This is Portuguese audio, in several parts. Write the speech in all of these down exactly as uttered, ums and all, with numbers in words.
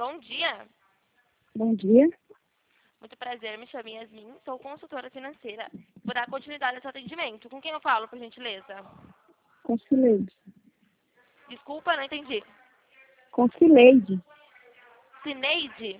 Bom dia. Bom dia. Muito prazer, me chamo Yasmin, sou consultora financeira. Vou dar continuidade ao seu atendimento. Com quem eu falo, por gentileza? Concileide. Desculpa, não entendi. Concileide. Cineide?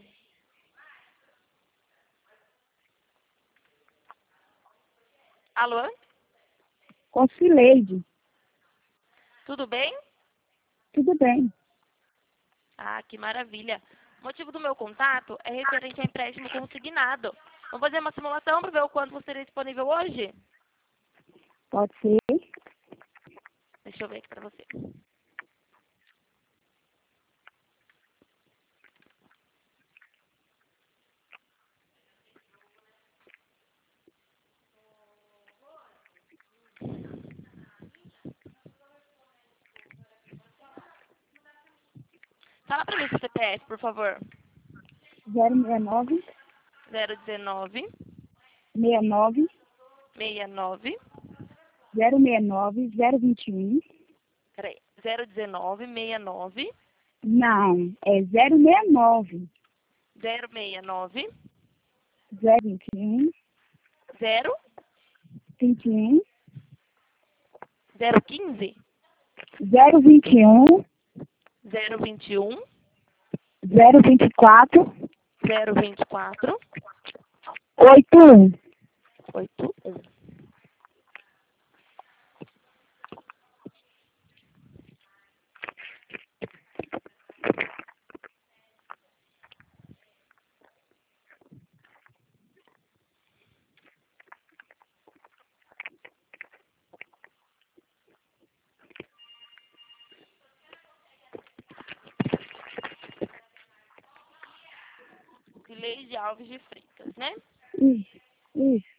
Alô? Concileide. Tudo bem? Tudo bem. Ah, que maravilha. O motivo do meu contato é referente a empréstimo consignado. Vamos fazer uma simulação para ver o quanto você teria disponível hoje? Pode ser? Deixa eu ver aqui para você. Fala para mim o C P F, por favor. zero seis nove, zero um nove, seis nove, seis nove, zero seis nove, zero vinte e um. peraí, zero um nove, seis nove, Não, é zero seis nove, zero seis nove, zero vinte e um, zero, vinte e um, zero quinze, zero vinte e um, zero vinte e um, zero vinte e quatro, zero vinte e quatro, oito um. oito um. Cileide Alves de Freitas, né? Isso, isso.